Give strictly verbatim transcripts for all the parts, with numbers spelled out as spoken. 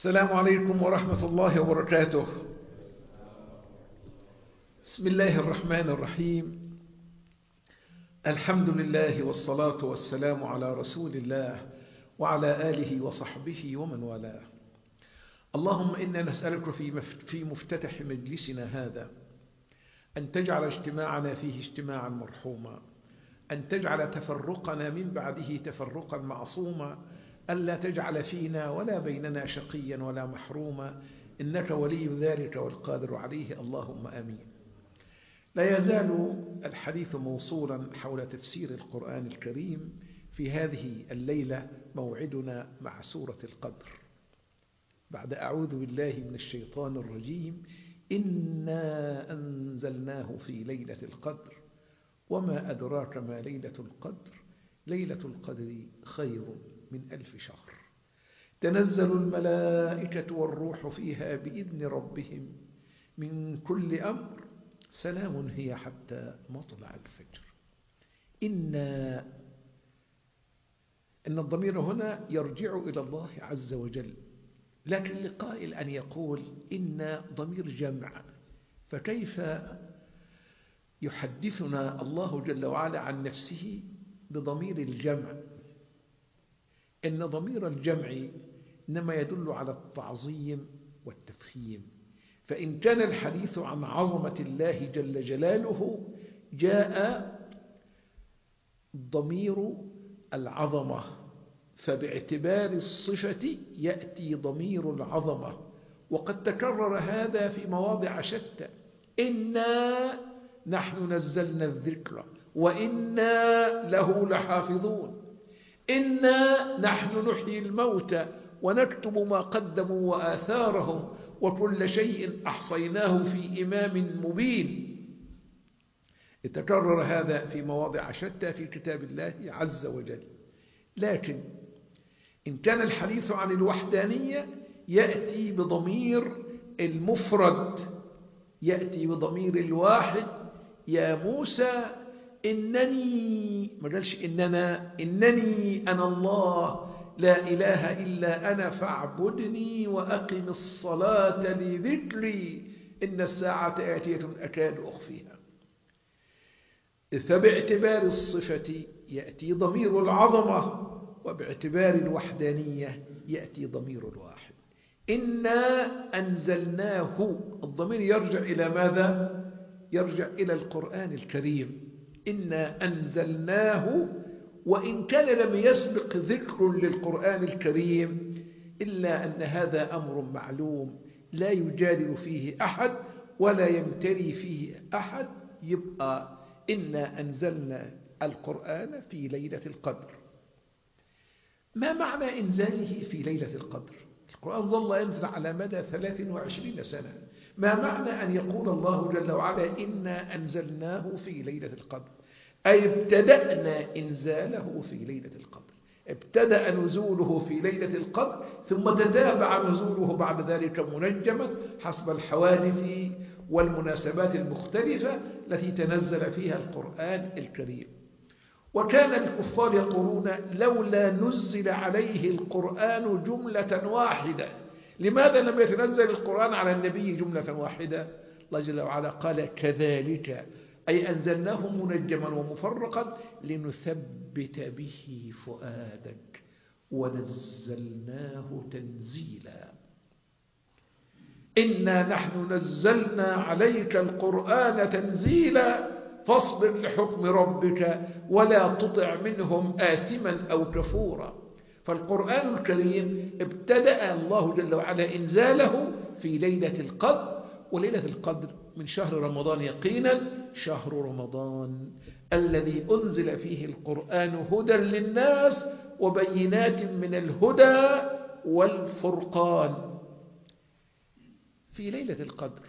السلام عليكم ورحمة الله وبركاته. بسم الله الرحمن الرحيم. الحمد لله والصلاة والسلام على رسول الله وعلى آله وصحبه ومن والاه. اللهم إنا نسألك في مفتتح مجلسنا هذا أن تجعل اجتماعنا فيه اجتماعا مرحوما، أن تجعل تفرقنا من بعده تفرقا معصوما، ألا تجعل فينا ولا بيننا شقيا ولا محروما، إنك ولي ذلك والقادر عليه، اللهم آمين. لا يزال الحديث موصولا حول تفسير القرآن الكريم. في هذه الليلة موعدنا مع سورة القدر. بعد أعوذ بالله من الشيطان الرجيم: إنا أنزلناه في ليلة القدر وما أدراك ما ليلة القدر ليلة القدر خير من ألف شهر، تنزل الملائكة والروح فيها بإذن ربهم من كل أمر، سلام هي حتى مطلع الفجر. إن إن الضمير هنا يرجع إلى الله عز وجل، لكن لقائل أن يقول إن ضمير جمع، فكيف يحدثنا الله جل وعلا عن نفسه بضمير الجمع؟ إن ضمير الجمع إنما يدل على التعظيم والتفخيم، فإن كان الحديث عن عظمة الله جل جلاله جاء ضمير العظمة، فباعتبار الصفة يأتي ضمير العظمة، وقد تكرر هذا في مواضع شتى: إنا نحن نزلنا الذكر وإنا له لحافظون، إنا نحن نحيي الموتى ونكتب ما قدموا وآثارهم وكل شيء أحصيناه في إمام مبين. يتكرر هذا في مواضع شتى في كتاب الله عز وجل. لكن إن كان الحديث عن الوحدانية يأتي بضمير المفرد، يأتي بضمير الواحد: يا موسى إنني، ما قالش إننا، إنني أنا الله لا إله إلا أنا فاعبدني وأقم الصلاة لذكري إن الساعة آتية أكاد أخفيها. فباعتبار الصفة يأتي ضمير العظمة، وباعتبار الوحدانية يأتي ضمير الواحد. إنا أنزلناه، الضمير يرجع إلى ماذا؟ يرجع إلى القرآن الكريم. إنا أنزلناه، وإن كان لم يسبق ذكر للقرآن الكريم إلا أن هذا أمر معلوم لا يجادل فيه أحد ولا يمتري فيه أحد، يبقى إنا أنزلنا القرآن في ليلة القدر. ما معنى إنزاله في ليلة القدر؟ القرآن ظل ينزل على مدى ثلاث وعشرين سنة. ما معنى أن يقول الله جل وعلا إنا أنزلناه في ليلة القدر؟ أي ابتدأنا إنزاله في ليلة القدر، ابتدأ نزوله في ليلة القدر، ثم تتابع نزوله بعد ذلك منجما حسب الحوادث والمناسبات المختلفة التي تنزل فيها القرآن الكريم. وكان الكفار يقولون: لولا نزل عليه القرآن جملة واحدة. لماذا لم يتنزل القرآن على النبي جملة واحدة؟ الله جل وعلا قال: كذلك، أي أنزلناه منجما ومفرقا لنثبت به فؤادك ونزلناه تنزيلا. إنا نحن نزلنا عليك القرآن تنزيلا فاصبر لحكم ربك ولا تطع منهم آثما أو كفورا. فالقرآن الكريم ابتدأ الله جل وعلا إنزاله في ليلة القدر، وليلة القدر من شهر رمضان يقينا، شهر رمضان الذي أنزل فيه القرآن هدى للناس وبينات من الهدى والفرقان. في ليلة القدر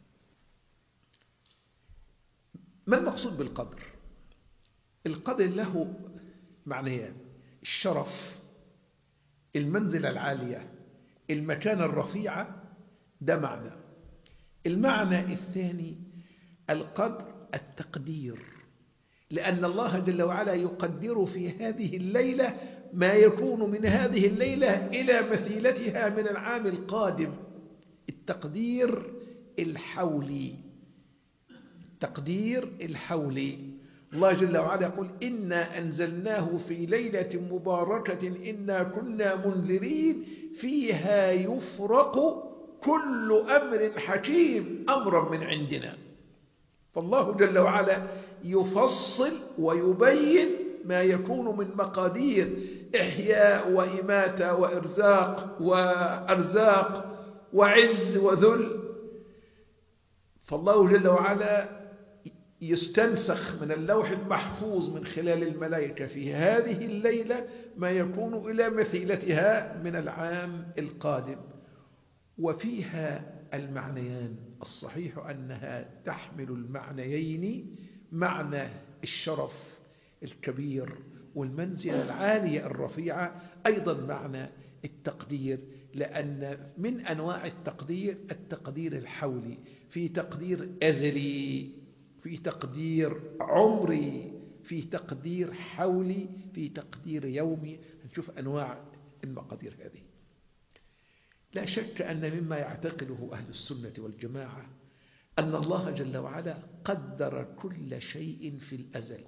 ما المقصود بالقدر؟ القدر له معنيان: الشرف، المنزلة العالية، المكانة الرفيعة، ده معنى. المعنى الثاني القدر، التقدير، لأن الله جل وعلا يقدر في هذه الليلة ما يكون من هذه الليلة إلى مثيلتها من العام القادم. التقدير الحولي، التقدير الحولي. الله جل وعلا يقول إنا أنزلناه في ليلة مباركة إنا كنا منذرين فيها يفرق كل أمر حكيم أمرا من عندنا. فالله جل وعلا يفصل ويبين ما يكون من مقادير إحياء وإماتة وإرزاق وأرزاق وعز وذل. فالله جل وعلا يستنسخ من اللوح المحفوظ من خلال الملائكة في هذه الليلة ما يكون إلى مثيلتها من العام القادم. وفيها المعنيان، الصحيح أنها تحمل المعنيين، معنى الشرف الكبير والمنزلة العالية الرفيعة، أيضا معنى التقدير، لأن من أنواع التقدير التقدير الحولي، في تقدير أزلي، في تقدير عمري، في تقدير حولي، في تقدير يومي. نشوف أنواع المقادير هذه. لا شك أن مما يعتقده أهل السنة والجماعة أن الله جل وعلا قدر كل شيء في الأزل،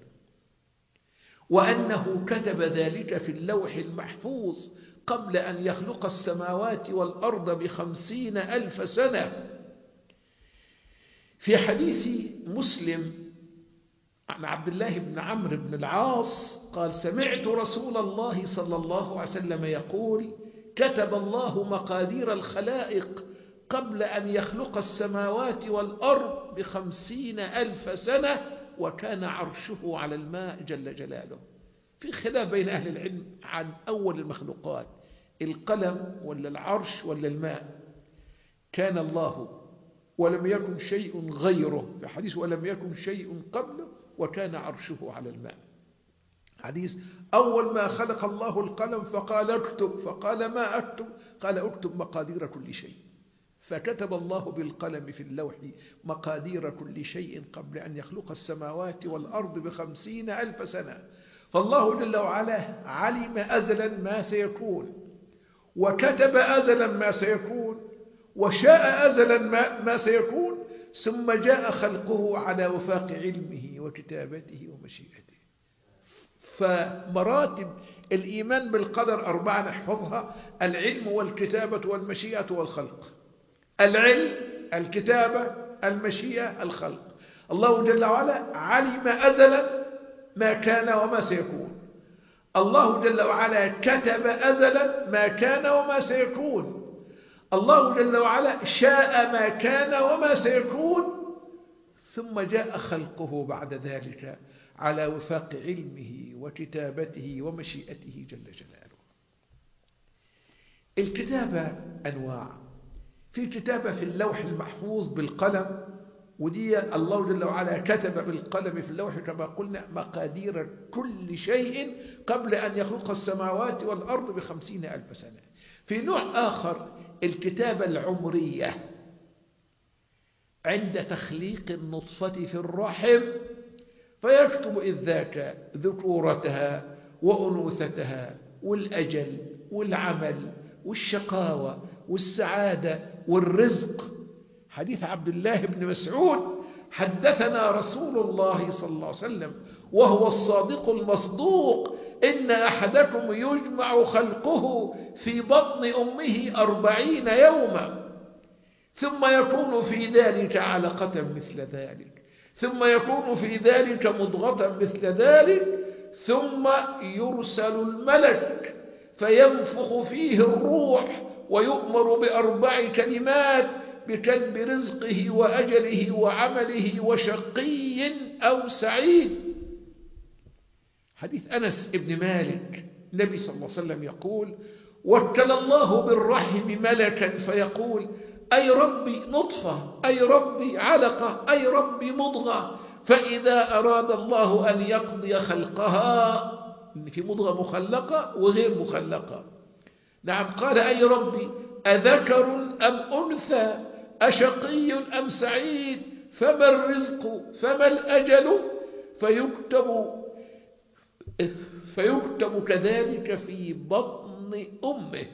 وأنه كتب ذلك في اللوح المحفوظ قبل أن يخلق السماوات والأرض بخمسين ألف سنة. في حديث مسلم عن عبد الله بن عمرو بن العاص قال: سمعت رسول الله صلى الله عليه وسلم يقول: كتب الله مقادير الخلائق قبل أن يخلق السماوات والأرض بخمسين ألف سنة وكان عرشه على الماء جل جلاله. في خلاف بين أهل العلم عن أول المخلوقات، القلم ولا العرش ولا الماء. كان الله ولم يكن شيء غيره، في حديث ولم يكن شيء قبله وكان عرشه على الماء. حديث أول ما خلق الله القلم فقال اكتب، فقال ما أكتب؟ قال اكتب مقادير كل شيء. فكتب الله بالقلم في اللوح مقادير كل شيء قبل أن يخلق السماوات والأرض بخمسين ألف سنة. فالله جل وعلا علم أزلا ما سيكون، وكتب أزلا ما سيكون، وشاء أزلا ما, ما سيكون، ثم جاء خلقه على وفاق علمه وكتابته ومشيئته. فمراتب الإيمان بالقدر أربعة نحفظها: العلم والكتابة والمشيئة والخلق. العلم، الكتابة، المشيئة، الخلق. الله جل وعلا علم أزلا ما كان وما سيكون. الله جل وعلا كتب أزلا ما كان وما سيكون. الله جل وعلا شاء ما كان وما سيكون، ثم جاء خلقه بعد ذلك على وفاق علمه وكتابته ومشيئته جل جلاله. الكتابة أنواع. في كتابة في اللوح المحفوظ بالقلم، ودي الله جل وعلا كتب بالقلم في اللوح كما قلنا مقادير كل شيء قبل أن يخلق السماوات والأرض بخمسين ألف سنة. في نوع آخر الكتابة العمرية، عند تخليق النطفة في الرحم فيكتب إذ ذاك ذكورتها وأنوثتها والأجل والعمل والشقاوة والسعادة والرزق. حديث عبد الله بن مسعود: حدثنا رسول الله صلى الله عليه وسلم وهو الصادق المصدوق إن أحدكم يجمع خلقه في بطن أمه أربعين يوما ثم يكون في ذلك علقة مثل ذلك ثم يكون في ذلك مضغة مثل ذلك ثم يرسل الملك فينفخ فيه الروح ويؤمر بأربع كلمات بكتب رزقه وأجله وعمله وشقي أو سعيد. حديث أنس بن مالك، النبي صلى الله عليه وسلم يقول: وكل الله بالرحم ملكا فيقول: أي ربي نطفة، أي ربي علقة، أي ربي مضغة. فإذا أراد الله أن يقضي خلقها، في مضغة مخلقة وغير مخلقة، نعم، قال: أي ربي أذكر أم أنثى، أشقي أم سعيد، فما الرزق، فما الأجل، فيكتب فيكتب كذلك في بطن أمه.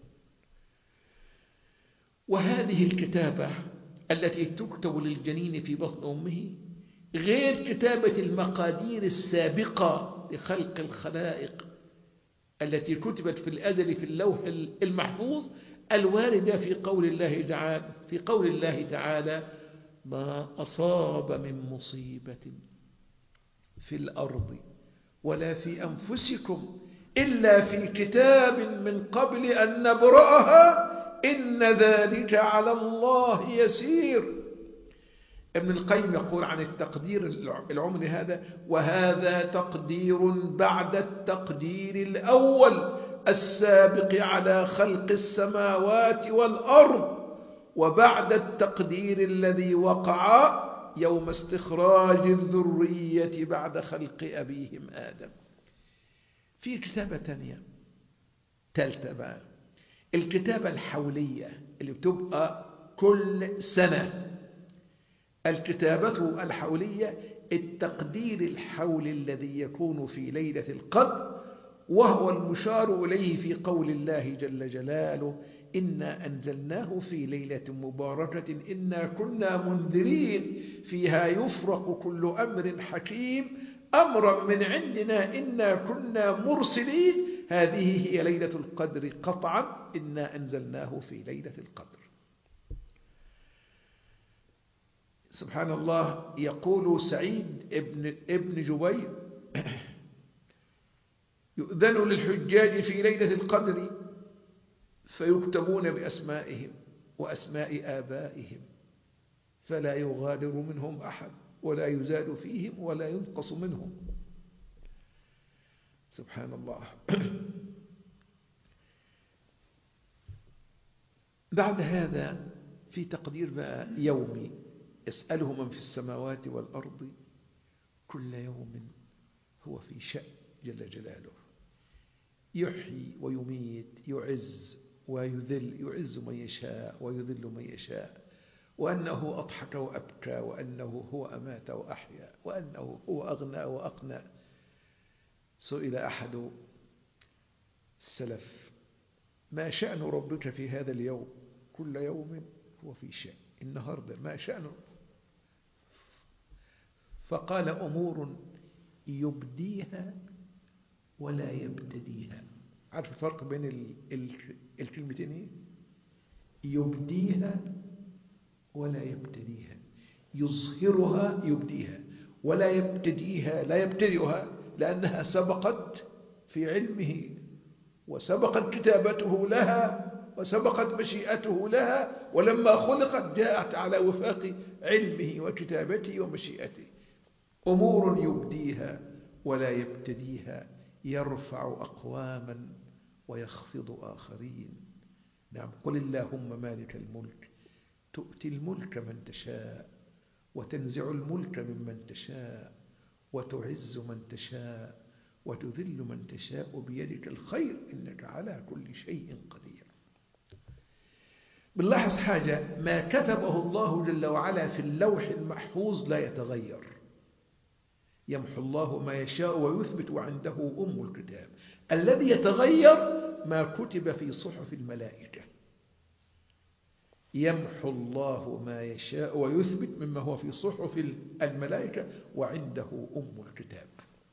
وهذه الكتابة التي تكتب للجنين في بطن أمه غير كتابة المقادير السابقة لخلق الخلائق التي كتبت في الأزل في اللوح المحفوظ الواردة في قول الله تعالى في قول الله تعالى ما أصاب من مصيبة في الأرض ولا في أنفسكم إلا في كتاب من قبل أن نبرأها إن ذلك على الله يسير. ابن القيم يقول عن التقدير العمري هذا: وهذا تقدير بعد التقدير الأول السابق على خلق السماوات والأرض، وبعد التقدير الذي وقع يوم استخراج الذرية بعد خلق أبيهم آدم. في كتابة تانية ثالثة بقى، الكتابة الحولية اللي بتبقى كل سنة. الكتابة الحولية التقدير الحولي الذي يكون في ليلة القدر، وهو المشار إليه في قول الله جل جلاله: إنا أنزلناه في ليلة مباركة إنا كنا منذرين فيها يفرق كل أمر حكيم أمرا من عندنا إنا كنا مرسلين. هذه هي ليلة القدر قطعا، إنا أنزلناه في ليلة القدر. سبحان الله. يقول سعيد ابن, ابن جبير: يؤذن للحجاج في ليلة القدر فيكتبون بأسمائهم وأسماء آبائهم فلا يغادر منهم أحد ولا يزاد فيهم ولا ينقص منهم. سبحان الله. بعد هذا في تقدير بقى يومي: يسأله من في السماوات والأرض كل يوم هو في شأن جل جلاله، يحيي ويميت، يعز ويذل، يعز من يشاء ويذل من يشاء، وأنه أضحك وأبكى، وأنه هو أمات وأحيا، وأنه هو أغنى وأقنى. سئل أحد السلف: ما شأن ربك في هذا اليوم؟ كل يوم هو في شأن. النهاردة ما شأنه؟ فقال: أمور يبديها ولا يبتديها. عارف الفرق بين ال ال الكلمتين ايه؟ يبديها ولا يبتديها. يظهرها يبديها، ولا يبتديها لا يبتدئها، لأنها سبقت في علمه وسبقت كتابته لها وسبقت مشيئته لها، ولما خلقت جاءت على وفاق علمه وكتابته ومشيئته. أمور يبديها ولا يبتديها، يرفع أقواما ويخفض آخرين. نعم. قل اللهم مالك الملك تؤتي الملك من تشاء وتنزع الملك ممن تشاء وتعز من تشاء وتذل من تشاء بيدك الخير إنك على كل شيء قدير. بنلاحظ حاجة: ما كتبه الله جل وعلا في اللوح المحفوظ لا يتغير. يمحو الله ما يشاء ويثبت وعنده أم الكتاب. الذي يتغير ما كتب في صحف الملائكة. يمحو الله ما يشاء ويثبت مما هو في صحف الملائكة وعنده أم الكتاب.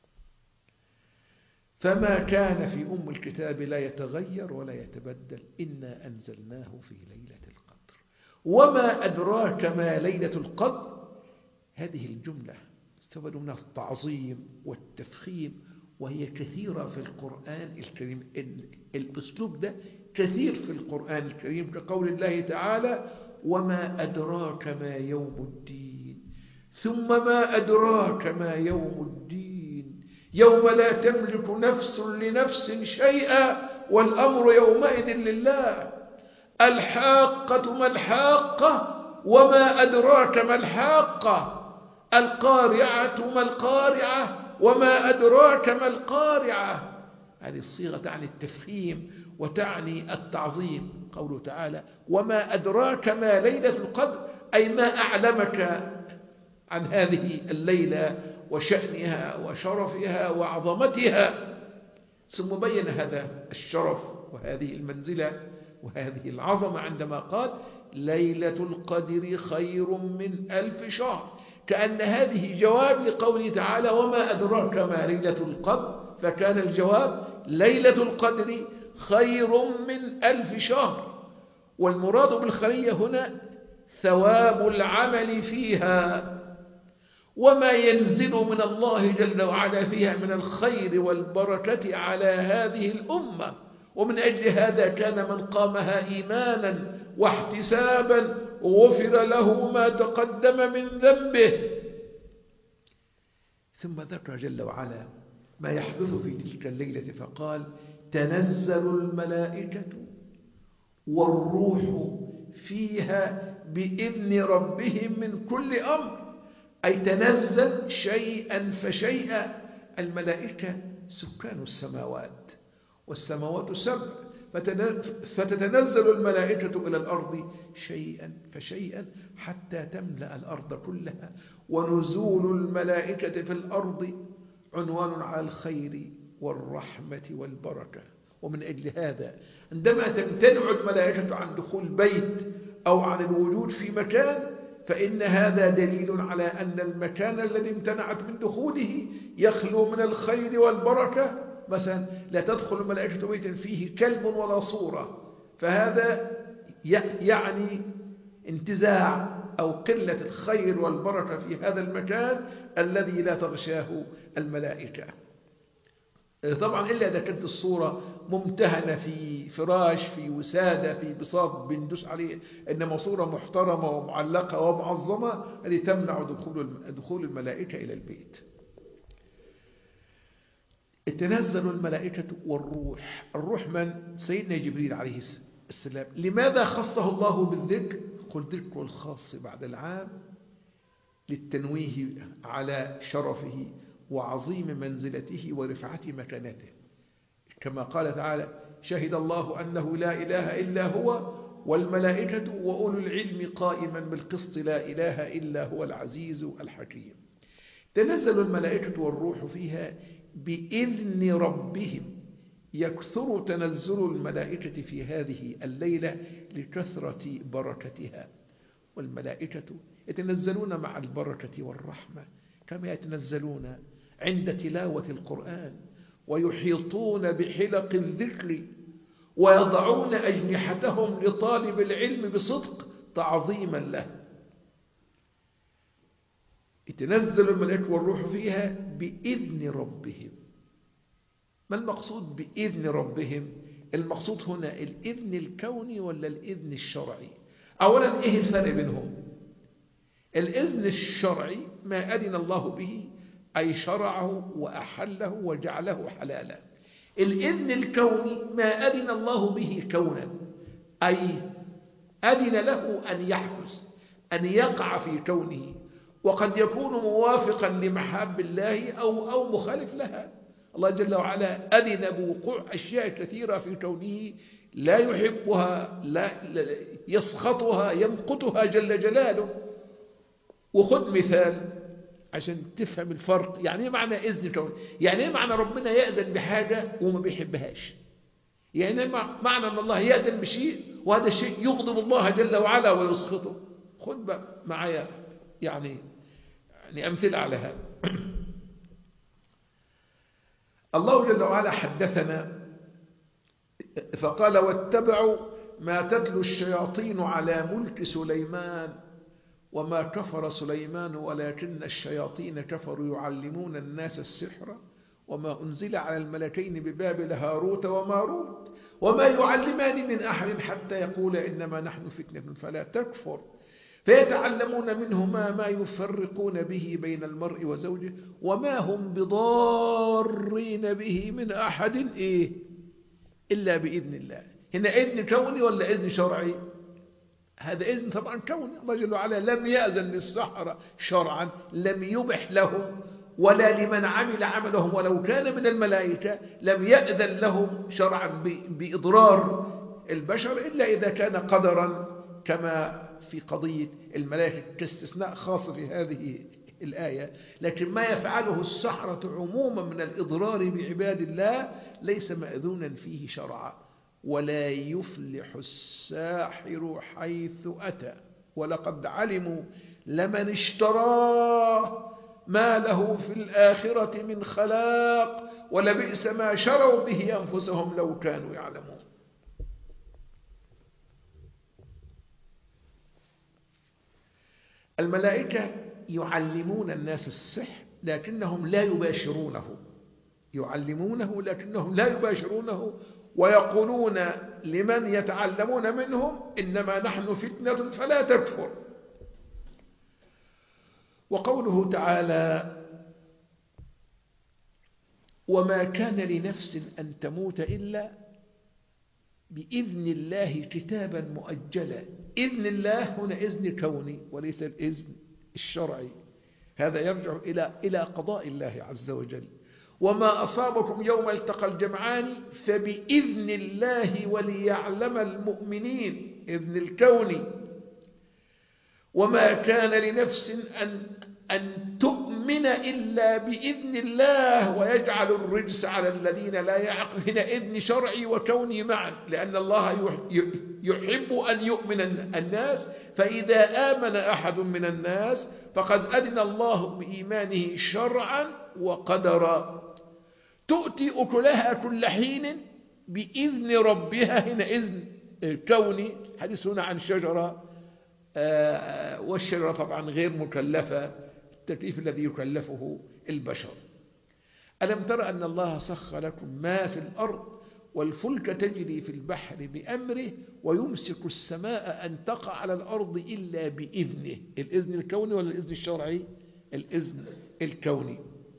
فما كان في أم الكتاب لا يتغير ولا يتبدل. إنا أنزلناه في ليلة القدر. وما أدراك ما ليلة القدر. هذه الجملة استفاد منها التعظيم والتفخيم، وهي كثيرة في القرآن الكريم. الأسلوب ده كثير في القرآن الكريم، كقول الله تعالى: وما أدراك ما يوم الدين، ثم ما أدراك ما يوم الدين، يوم لا تملك نفس لنفس شيئا والأمر يومئذ لله. الحاقة ما الحاقة، وما أدراك ما الحاقة. القارعة ما القارعة، وما أدراك ما القارعة. هذه الصيغة تعني التفخيم وتعني التعظيم. قوله تعالى: وما أدراك ما ليلة القدر، أي ما أعلمك عن هذه الليلة وشأنها وشرفها وعظمتها. ثم بين هذا الشرف وهذه المنزلة وهذه العظمة عندما قال ليلة القدر خير من ألف شهر، كأن هذه جواب لقوله تعالى وما أدراك ما ليلة القدر، فكان الجواب ليلة القدر خير من ألف شهر. والمراد بالخيرية هنا ثواب العمل فيها وما ينزل من الله جل وعلا فيها من الخير والبركة على هذه الأمة. ومن أجل هذا كان من قامها إيمانا واحتسابا غفر له ما تقدم من ذنبه. ثم ذكر جل وعلا ما يحدث في تلك الليلة فقال تنزل الملائكة والروح فيها بإذن ربهم من كل أمر، أي تنزل شيئا فشيئا. الملائكة سكان السماوات والسماوات سبع، فتتنزل الملائكة إلى الأرض شيئا فشيئا حتى تملأ الأرض كلها. ونزول الملائكة في الأرض عنوان على الخير والرحمة والبركة. ومن أجل هذا عندما تمتنع الملائكة عن دخول بيت أو عن الوجود في مكان فإن هذا دليل على أن المكان الذي امتنعت من دخوله يخلو من الخير والبركة. مثلا لا تدخل الملائكة بيتا فيه كلب ولا صورة، فهذا يعني انتزاع أو قلة الخير والبركة في هذا المكان الذي لا تغشاه الملائكة. طبعا إلا إذا كانت الصورة ممتهنة في فراش في وسادة في بساط بندوس عليه، إنما صورة محترمة ومعلقة ومعظمة التي تمنع دخول الملائكة إلى البيت. تنزل الملائكة والروح. الروح من؟ سيدنا جبريل عليه السلام. لماذا خصه الله بالذكر؟ قل ذكر الخاص بعد العام للتنويه على شرفه وعظيم منزلته ورفعة مكانته، كما قال تعالى شهد الله أنه لا إله إلا هو والملائكة وأولو العلم قائما بالقسط لا إله إلا هو العزيز الحكيم. تنزل الملائكة والروح فيها بإذن ربهم. يكثر تنزل الملائكة في هذه الليلة لكثرة بركتها. والملائكة يتنزلون مع البركة والرحمة كما يتنزلون عند تلاوة القرآن، ويحيطون بحلق الذكر ويضعون أجنحتهم لطالب العلم بصدق تعظيما له. يتنزل الملائكة والروح فيها بإذن ربهم. ما المقصود بإذن ربهم؟ المقصود هنا الإذن الكوني ولا الإذن الشرعي؟ أولا إيه الفرق بينهم؟ الإذن الشرعي ما أذن الله به أي شرعه وأحله وجعله حلالا. الإذن الكوني ما أذن الله به كونا أي أذن له أن يحدث أن يقع في كونه، وقد يكون موافقا لمحاب الله أو, أو مخالف لها. الله جل وعلا أذن بوقوع أشياء كثيرة في كونه لا يحبها لا يسخطها يمقتها جل جلاله. وخذ مثال عشان تفهم الفرق. يعني ايه معنى إذن كوني؟ يعني ايه معنى ربنا يأذن بحاجة وما بيحبهاش؟ يعني معنى أن الله يأذن بشيء وهذا الشيء يغضب الله جل وعلا ويسخطه. خذ بقى معايا يعني يعني أمثلة على هذا. الله جل وعلا حدثنا فقال واتبعوا ما تتلو الشياطين على ملك سليمان وما كفر سليمان ولكن الشياطين كفروا يعلمون الناس السحر وما أنزل على الملكين ببابل هاروت وماروت وما يعلمان من أحد حتى يقول إنما نحن فتنة فلا تكفر فيتعلمون منهما ما يفرقون به بين المرء وزوجه وما هم بضارين به من أحد إيه إلا بإذن الله. هنا إذن كوني ولا إذن شرعي؟ هذا إذن طبعا كوني. الله جل وعلا لم يأذن للسحرة شرعا، لم يبح لهم ولا لمن عمل عملهم ولو كان من الملائكة لم يأذن لهم شرعا بإضرار البشر إلا إذا كان قدرا كما في قضية الملائكة كاستثناء خاص في هذه الآية. لكن ما يفعله السحرة عموما من الإضرار بعباد الله ليس مأذونا فيه شرعا. ولا يفلح الساحر حيث أتى ولقد علموا لمن اشتراه ما له في الآخرة من خلاق ولبئس ما شروا به أنفسهم لو كانوا يعلمون. الملائكة يعلمون الناس السحر لكنهم لا يباشرونه، يعلمونه لكنهم لا يباشرونه، ويقولون لمن يتعلمون منهم إنما نحن فتنة فلا تكفر. وقوله تعالى وما كان لنفس أن تموت إلا بإذن الله كتابا مؤجلا. إذن الله هنا إذن كوني وليس الإذن الشرعي، هذا يرجع إلى إلى قضاء الله عز وجل. وما أصابكم يوم التقى الجمعان فبإذن الله وليعلم المؤمنين، إذن الكوني. وما كان لنفس أن أن تؤمن إلا بإذن الله ويجعل الرجس على الذين لا يعقلون. هنا إذن شرعي وكوني معا، لأن الله يحب أن يؤمن الناس، فإذا آمن أحد من الناس فقد أذن الله بإيمانه شرعا وقدرا. تؤتي أكلها كل حين بإذن ربها، هنا إذن كوني. حديث هنا عن شجرة، والشجرة طبعا غير مكلفة التكليف الذي يكلفه البشر. ألم تر أن الله سخر لكم ما في الأرض والفلك تجري في البحر بأمره ويمسك السماء أن تقع على الأرض إلا بإذنه. الإذن الكوني ولا الإذن الشرعي؟ الإذن الكوني.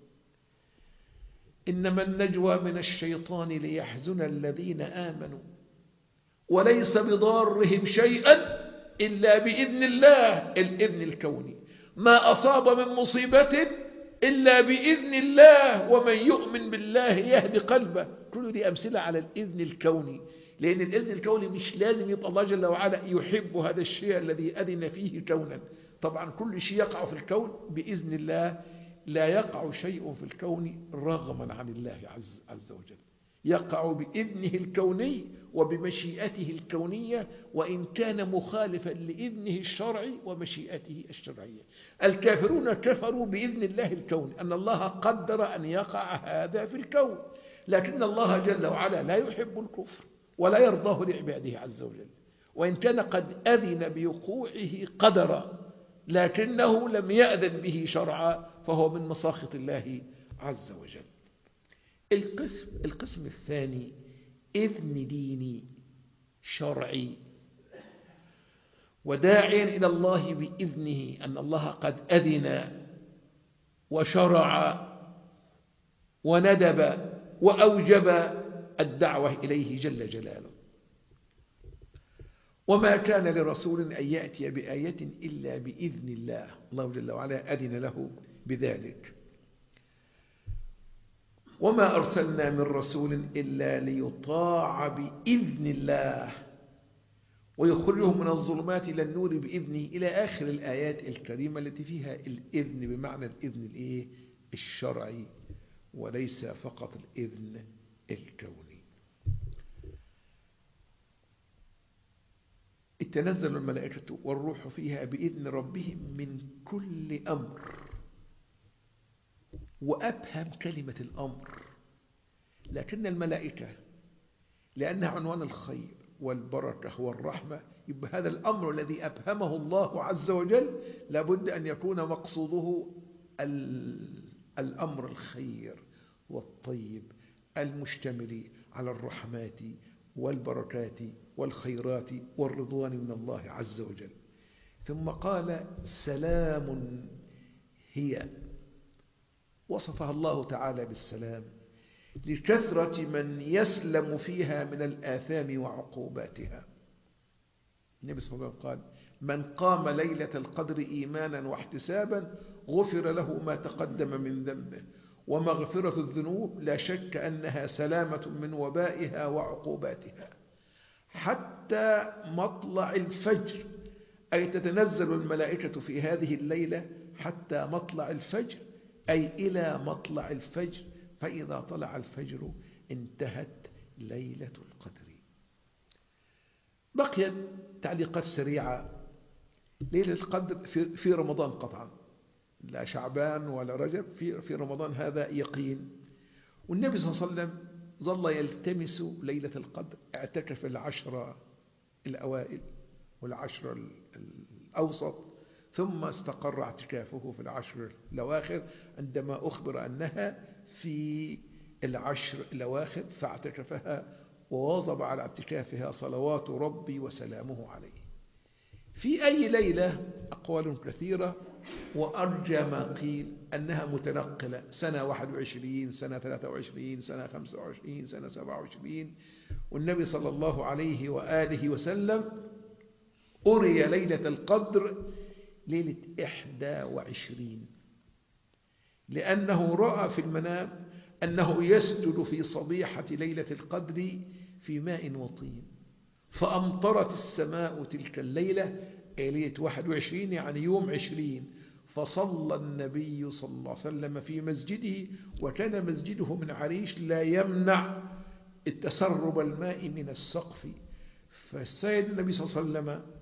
إنما النجوى من الشيطان ليحزن الذين آمنوا وليس بضارهم شيئا إلا بإذن الله، الإذن الكوني. ما أصاب من مصيبة إلا بإذن الله ومن يؤمن بالله يهدي قلبه. كل دي أمثلة على الإذن الكوني، لأن الإذن الكوني مش لازم يبقى الله جل وعلا يحب هذا الشيء الذي أذن فيه كونا. طبعا كل شيء يقع في الكون بإذن الله، لا يقع شيء في الكون رغما عن الله عز, عز وجل. يقع بإذنه الكوني وبمشيئته الكونية، وإن كان مخالفا لإذنه الشرعي ومشيئته الشرعية. الكافرون كفروا بإذن الله الكوني، أن الله قدر أن يقع هذا في الكون، لكن الله جل وعلا لا يحب الكفر ولا يرضاه لعباده عز وجل، وإن كان قد أذن بوقوعه قدرا لكنه لم يأذن به شرعا، فهو من مساخط الله عز وجل. القسم, القسم الثاني إذن ديني شرعي، وداعيا إلى الله بإذنه، أن الله قد أذن وشرع وندب وأوجب الدعوة إليه جل جلاله. وما كان لرسول أن يأتي بآية إلا بإذن الله، الله جل وعلا أذن له بذلك. وما أرسلنا من رسول إلا ليطاع بإذن الله ويخرجهم من الظلمات إلى النور بإذنه، إلى آخر الآيات الكريمة التي فيها الإذن بمعنى الإذن الإيه؟ الشرعي، وليس فقط الإذن الكوني. تنزل الملائكة والروح فيها بإذن ربهم من كل أمر. وأبهم كلمة الأمر، لكن الملائكة لأنها عنوان الخير والبركة والرحمة، يبقى هذا الأمر الذي أبهمه الله عز وجل لابد أن يكون مقصوده الأمر الخير والطيب المشتمل على الرحمات والبركات والخيرات والرضوان من الله عز وجل. ثم قال سلام هي، وصفها الله تعالى بالسلام لكثرة من يسلم فيها من الآثام وعقوباتها. النبي صلى الله عليه وسلم قال من قام ليلة القدر إيمانا واحتسابا غفر له ما تقدم من ذنبه. ومغفرة الذنوب لا شك أنها سلامة من وبائها وعقوباتها حتى مطلع الفجر، أي تتنزل الملائكة في هذه الليلة حتى مطلع الفجر، أي إلى مطلع الفجر، فإذا طلع الفجر انتهت ليلة القدر. بقيت تعليقات سريعة. ليلة القدر في, في رمضان قطعا، لا شعبان ولا رجب، في, في رمضان هذا يقين. والنبي صلى الله عليه وسلم ظل يلتمس ليلة القدر، اعتكف العشر الأوائل والعشر الأوسط، ثم استقر اعتكافه في العشر الأواخر عندما أخبر أنها في العشر الأواخر فاعتكفها وواظب على اعتكافها صلوات ربي وسلامه عليه. في أي ليلة أقوال كثيرة، وأرجى ما قيل أنها متنقلة، سنة واحد وعشرين، سنة ثلاثة وعشرين، سنة خمسة وعشرين، سنة سبعة وعشرين. والنبي صلى الله عليه وآله وسلم أري ليلة القدر ليلة إحدى وعشرين، لأنه رأى في المنام أنه يسجد في صبيحة ليلة القدر في ماء وطين، فأمطرت السماء تلك الليلة، ليلة واحد وعشرين يعني يوم عشرين، فصلى النبي صلى الله عليه وسلم في مسجده، وكان مسجده من عريش لا يمنع تسرب الماء من السقف، فالسيد النبي صلى الله عليه وسلم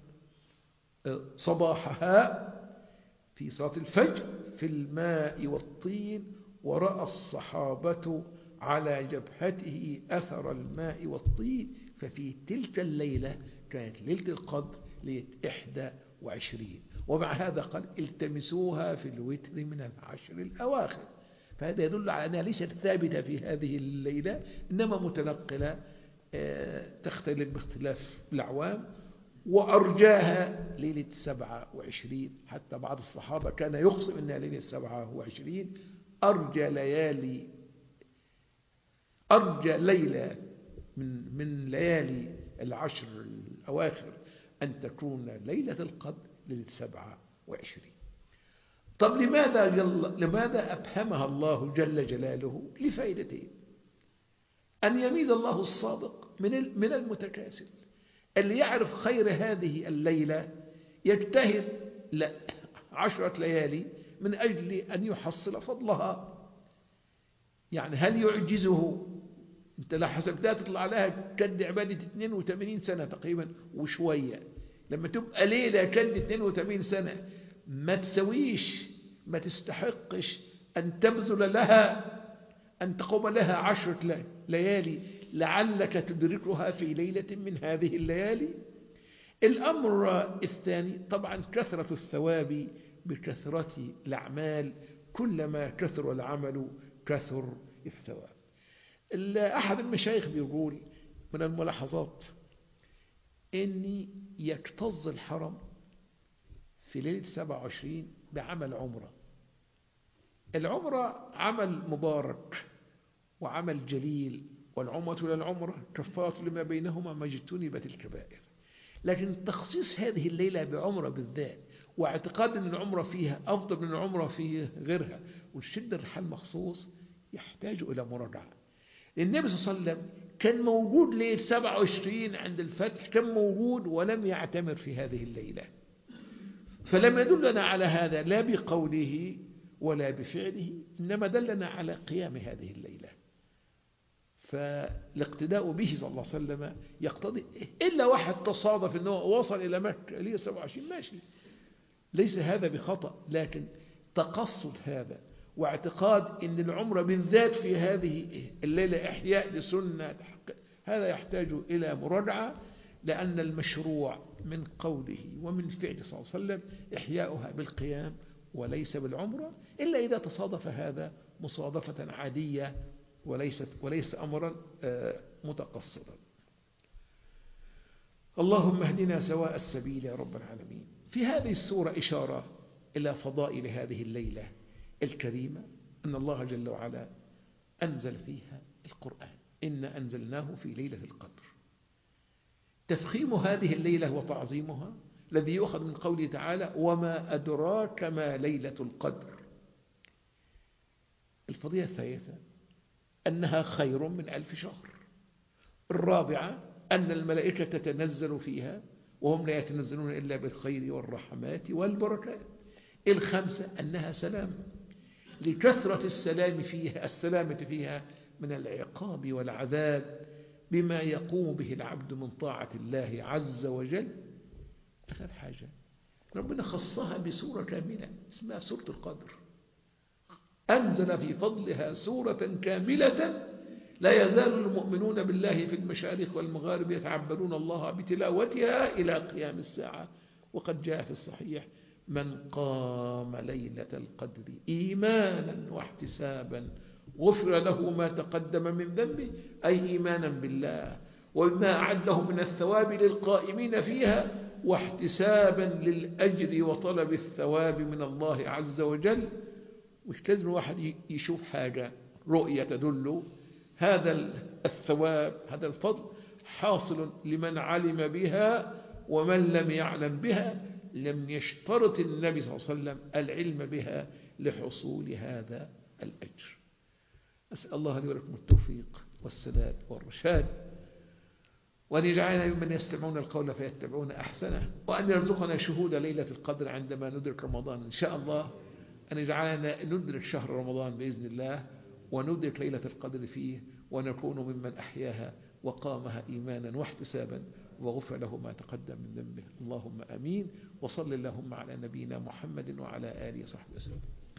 صباحها في صلاة الفجر في الماء والطين، ورأى الصحابة على جبهته أثر الماء والطين، ففي تلك الليلة كانت ليلة القدر ليلة إحدى وعشرين. ومع هذا قال التمسوها في الوتر من العشر الأواخر، فهذا يدل على أنها ليست ثابتة في هذه الليلة، إنما متنقلة تختلف باختلاف الأعوام. وأرجاها ليلة سبعة وعشرين، حتى بعض الصحابة كان يقسم أنها ليلة سبعة وعشرين. أرجى ليالي أرجى ليلة من من ليالي العشر الأواخر أن تكون ليلة القدر ليلة سبعة وعشرين. طب لماذا جل لماذا أبهمها الله جل جلاله؟ لفائدتين: أن يميز الله الصادق من من المتكاسل. اللي يعرف خير هذه الليلة يجتهد لا عشرة ليالي من أجل أن يحصل فضلها. يعني هل يعجزه؟ أنت لو حسبتها تطلع لها كد عبادة اثنين وثمانين سنة تقريبا وشوية، لما تبقى ليلة كد اثنين وثمانين سنة ما تسويش، ما تستحقش أن تبذل لها، أن تقوم لها عشرة ليالي لعلك تدركها في ليلة من هذه الليالي. الأمر الثاني طبعا كثرة الثواب بكثرة الأعمال، كلما كثر العمل كثر الثواب. أحد المشايخ بيقول من الملاحظات أني يكتظ الحرم في ليلة سبعة وعشرين بعمل عمرة. العمرة عمل مبارك وعمل جليل، والعمرة للعمرة كفارة لما بينهما ما اجتنبت الكبائر. لكن تخصيص هذه الليلة بعمرة بالذات، واعتقاد أن العمرة فيها أفضل من العمرة في غيرها، والشد الرحال مخصوص، يحتاج إلى مراجعة. النبي صلى الله عليه وسلم كان موجود ليلة سبعة وعشرين عند الفتح، كان موجود ولم يعتمر في هذه الليلة، فلم يدلنا على هذا لا بقوله ولا بفعله، إنما دلنا على قيام هذه الليلة. فالاقتداء به صلى الله عليه وسلم يقتضي إلا واحد تصادف أنه وصل إلى مكة ليه سبعة وعشرين ماشي، ليس هذا بخطأ، لكن تقصد هذا واعتقاد أن العمرة بالذات في هذه الليلة إحياء لسنة، هذا يحتاج إلى مراجعة، لأن المشروع من قوله ومن فعل صلى الله عليه وسلم إحياؤها بالقيام وليس بالعمرة، إلا إذا تصادف هذا مصادفة عادية وليس وليس أمرا متقصدا. اللهم اهدنا سواء السبيل يا رب العالمين. في هذه السورة إشارة إلى فضائل هذه الليلة الكريمة، أن الله جل وعلا أنزل فيها القرآن، إنا أنزلناه في ليلة القدر. تفخيم هذه الليلة وتعظيمها الذي يؤخذ من قوله تعالى وما أدراك ما ليلة القدر. الفضيلة الثالثة أنها خير من ألف شهر. الرابعة أن الملائكة تتنزل فيها وهم لا يتنزلون إلا بالخير والرحمات والبركات. الخمسة أنها سلام لكثرة السلام فيها السلامة فيها من العقاب والعذاب بما يقوم به العبد من طاعة الله عز وجل. آخر حاجة ربنا خصها بسورة كاملة اسمها سورة القدر، أنزل في فضلها سورة كاملة لا يزال المؤمنون بالله في المشارق والمغارب يتعبدون الله بتلاوتها إلى قيام الساعة. وقد جاء في الصحيح: من قام ليلة القدر إيمانا واحتسابا غفر له ما تقدم من ذنبه، أي إيمانا بالله وبما أعده من الثواب للقائمين فيها واحتسابا للأجر وطلب الثواب من الله عز وجل. مش لازم واحد يشوف حاجة رؤية تدل هذا الثواب هذا الفضل حاصل لمن علم بها، ومن لم يعلم بها لم يشترط النبي صلى الله عليه وسلم العلم بها لحصول هذا الأجر. أسأل الله لي ولكم التوفيق والسداد والرشاد، وأن يجعلنا ممن يستمعون القول فيتبعون أحسنه، وأن يرزقنا شهود ليلة القدر عندما ندرك رمضان إن شاء الله، أن يجعلنا ندرك شهر رمضان بإذن الله وندرك ليلة القدر فيه، ونكون ممن أحياها وقامها إيمانا واحتسابا وغفر له ما تقدم من ذنبه. اللهم آمين. وصل اللهم على نبينا محمد وعلى آله وصحبه وسلم.